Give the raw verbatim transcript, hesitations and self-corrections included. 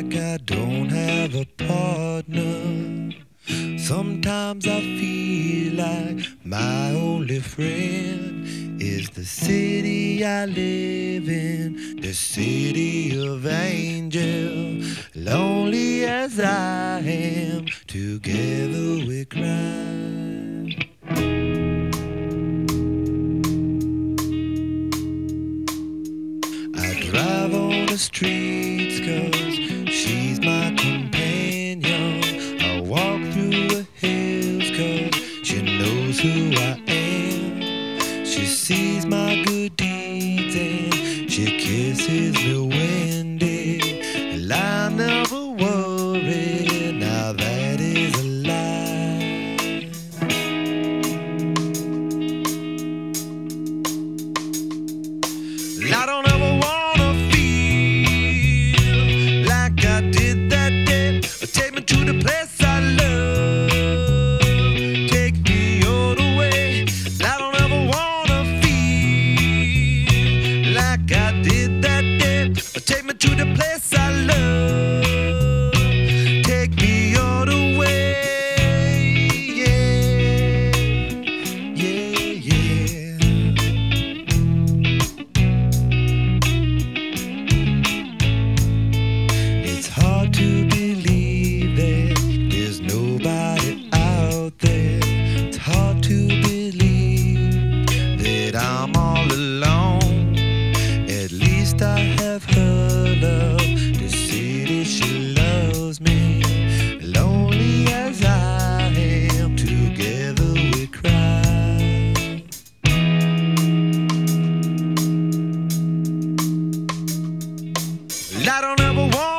like I don't have a partner. Sometimes I feel like my only friend is the city I live in, the city of angels. Lonely as I am, together we cry. I drive on the streets 'cause she's my companion. I walk through the hills 'cause she knows who I am. She sees my good deeds and she kisses me windy. And I never worry, now that is a lie. I don't ever wanna feel like I did that day. Take me to the place I love, take me all the way. I don't ever wanna feel like I did that day. Take me to the place I love, take me all the way. Yeah, yeah, yeah. It's hard to believe that there's nobody out there. It's hard to believe that I'm all alone. At least I have her love, the city she loves me. Lonely as I am, together we cry. I don't ever want